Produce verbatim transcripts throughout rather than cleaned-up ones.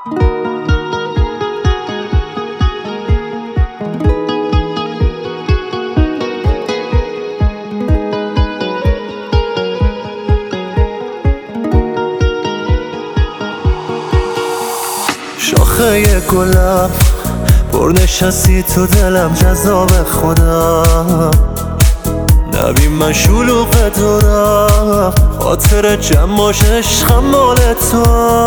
شاخه گلم پر نشستی تو دلم جذاب خودم نبین من شلوغ دارم خاطر جمعاش عشقم مال تو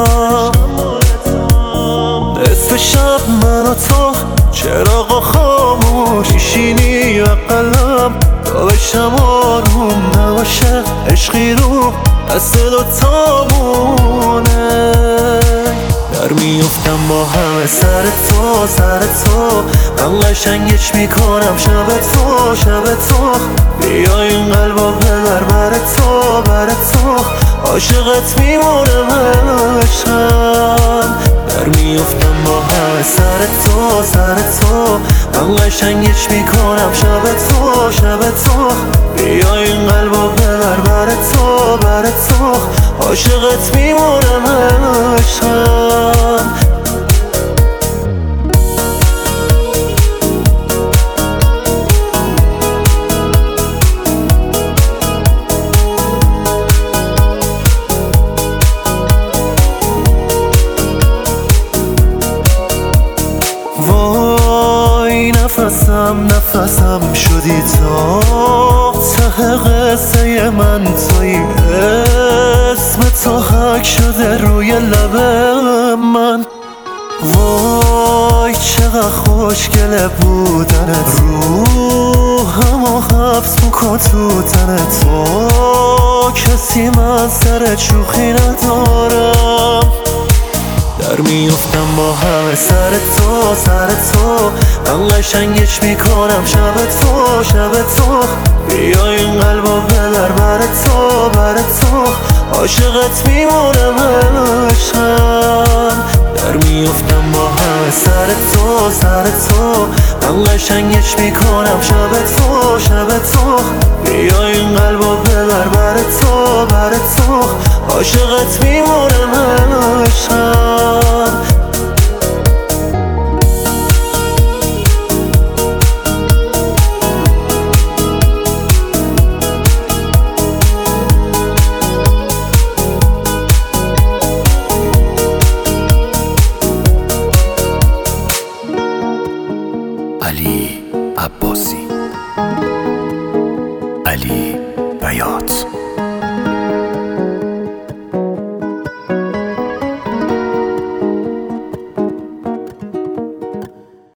نصف شب من و تو چراغا خاموش میشینی و قلم تا بشم آروم نباشه عشقی رو دست دوتامونه در میفتم با همه سر تو سر تو من قشنگش میکنم شب تو شب تو بیا این قلبا ببر بر تو بر تو عاشقت میمونم عشقم در میفتم با همه سر تو سر تو من قشنگش میکنم شب تو شب تو بیا این قلبا ببر بر تو بر تو عاشقت میمونم عشقم وای نفسم نفسم شدی تا ته قصه من توی اسم تو حک شده روی لب من وای چقدر خوشگله بودنت روحمو حبس بکن تو تن تو کسی من سر شوخی ندارم در میفتم با همه سر تو سر تو من قشنگش میکنم شب تو شب تو بیا این قلبا ببر بر تو بر تو عاشقت میمونم عشقم در میفتم با همه سر تو سر تو من قشنگش میکنم شب تو شب تو بیا این قلبا ببر بر تو بر تو عاشقت میمونم